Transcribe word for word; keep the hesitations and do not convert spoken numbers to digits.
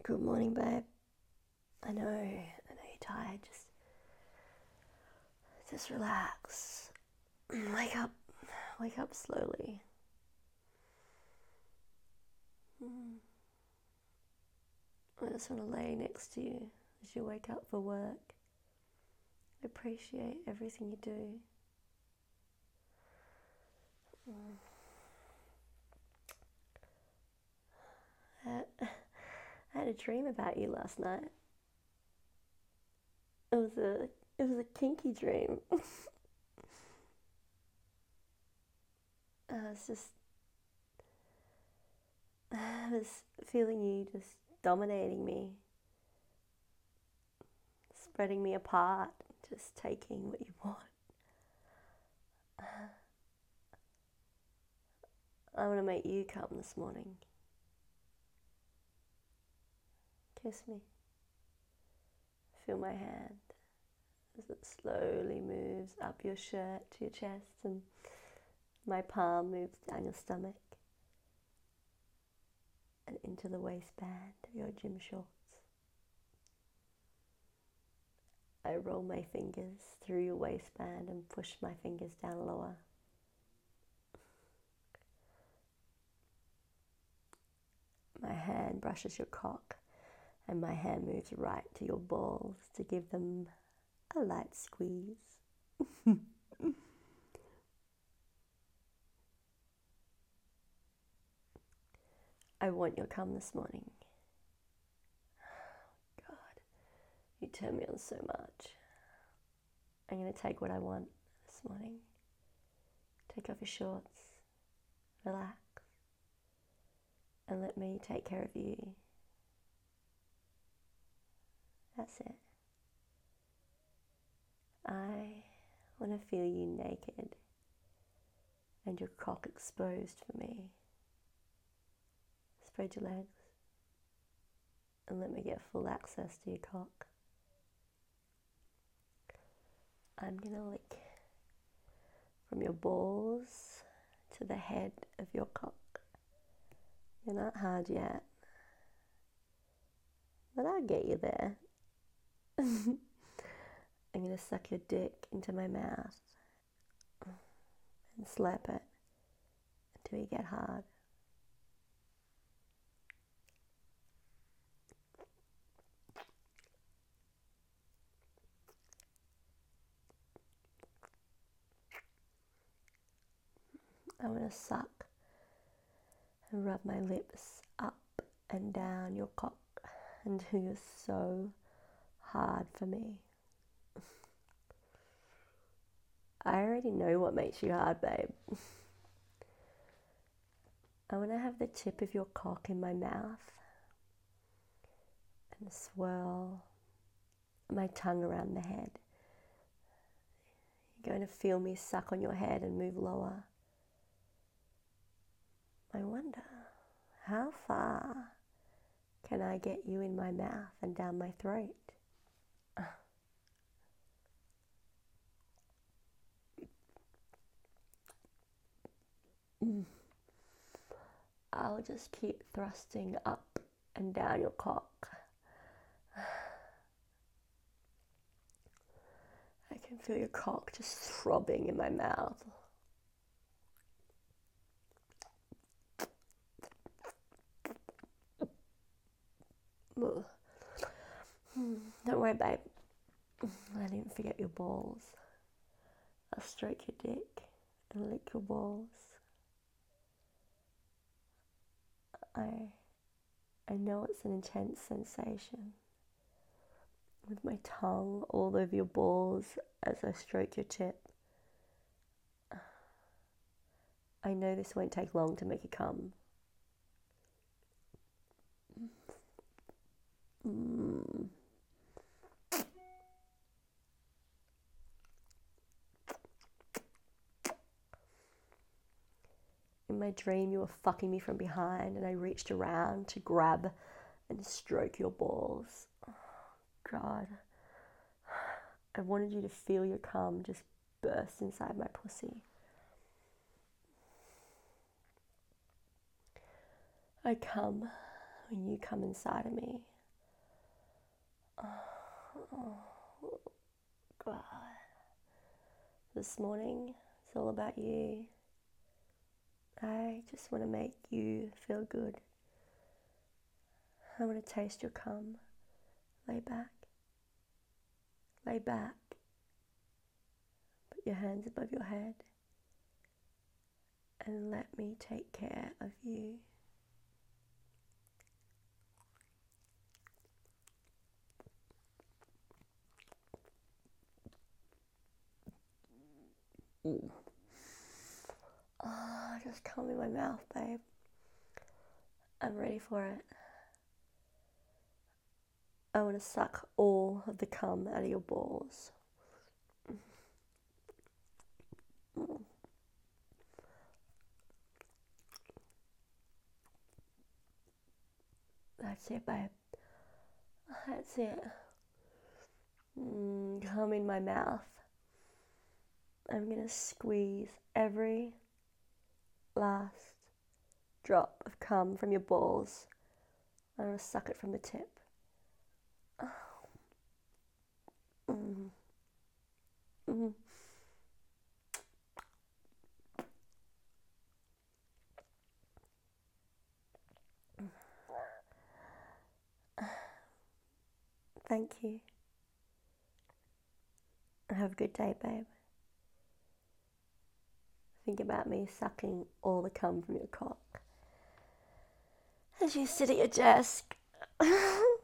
Good morning, babe. I know, I know you're tired. Just, just relax. Wake up, wake up slowly. I just want to lay next to you as you wake up for work. Appreciate everything you do. I had, I had a dream about you last night. It was a, it was a kinky dream. I was just, I was feeling you just dominating me, spreading me apart, just taking what you want. I want to make you come this morning. Kiss me. Feel my hand as it slowly moves up your shirt to your chest, and my palm moves down your stomach and into the waistband of your gym shorts. I roll my fingers through your waistband and push my fingers down lower. My hand brushes your cock, and my hand moves right to your balls to give them a light squeeze. I want your cum this morning. God, you turn me on so much. I'm going to take what I want this morning. Take off your shorts, relax, and let me take care of you. That's it. I want to feel you naked and your cock exposed for me. Spread your legs and let me get full access to your cock. I'm going to lick from your balls to the head of your cock. You're not hard yet, but I'll get you there. I'm going to suck your dick into my mouth and slap it until you get hard. I'm going to suck and rub my lips up and down your cock until you're so hard for me. I already know what makes you hard, babe. I want to have the tip of your cock in my mouth and swirl my tongue around the head. You're going to feel me suck on your head and move lower. I wonder, how far can I get you in my mouth and down my throat? Mm. I'll just keep thrusting up and down your cock. I can feel your cock just throbbing in my mouth. Ugh. Don't worry, babe. I didn't forget your balls. I'll stroke your dick and lick your balls. I, I know it's an intense sensation. With my tongue all over your balls as I stroke your tip. I know this won't take long to make you come. Mm. In my dream, you were fucking me from behind, and I reached around to grab and stroke your balls. Oh, God. I wanted you to feel your cum just burst inside my pussy. I come when you come inside of me. Oh, God. This morning, it's all about you. I just want to make you feel good. I want to taste your cum. Lay back. Lay back. Put your hands above your head. And let me take care of you. Mm. Oh, just come in my mouth, babe. I'm ready for it. I want to suck all of the cum out of your balls. Mm. That's it, babe. That's it. Mm, come in my mouth. I'm going to squeeze every last drop of cum from your balls. I'm going to suck it from the tip. Oh. Mm. Mm. Thank you. Have a good day, babe. Think about me sucking all the cum from your cock as you sit at your desk.